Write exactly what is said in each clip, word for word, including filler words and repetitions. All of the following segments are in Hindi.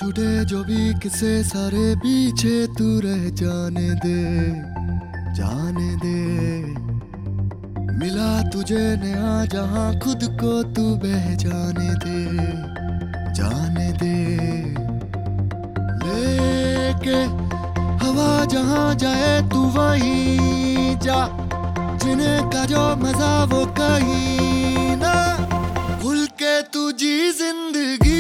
छूटे जो भी किसे सारे पीछे तू रह जाने दे, जाने दे। मिला तुझे नया जहां खुद को तू बह जाने दे, जाने दे। लेके हवा जहां जाए तू वहीं जा, जिन्हें का जो मजा वो कहीं ना। खुल के तू जी जिंदगी,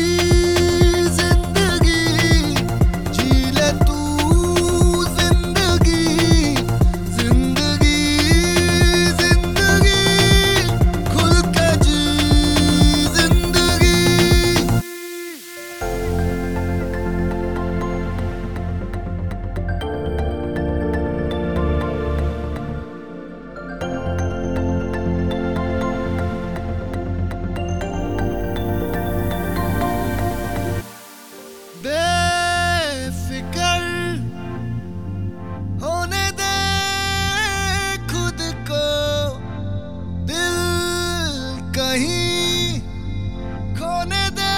कहीं खोने दे।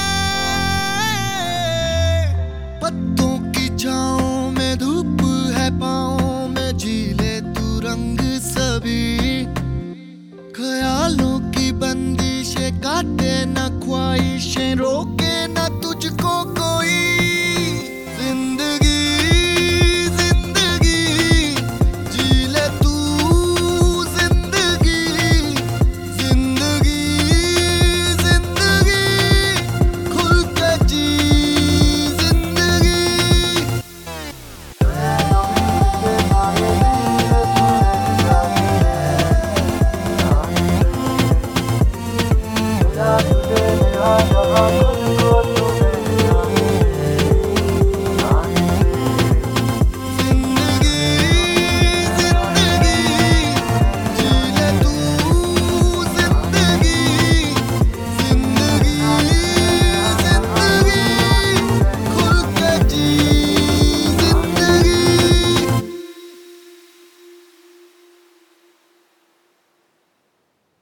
पत्तों की छाँव में धूप है पाँव में, झीले तू रंग सभी। ख्यालों की बंदिशें काटे न ख्वाहिशें रोक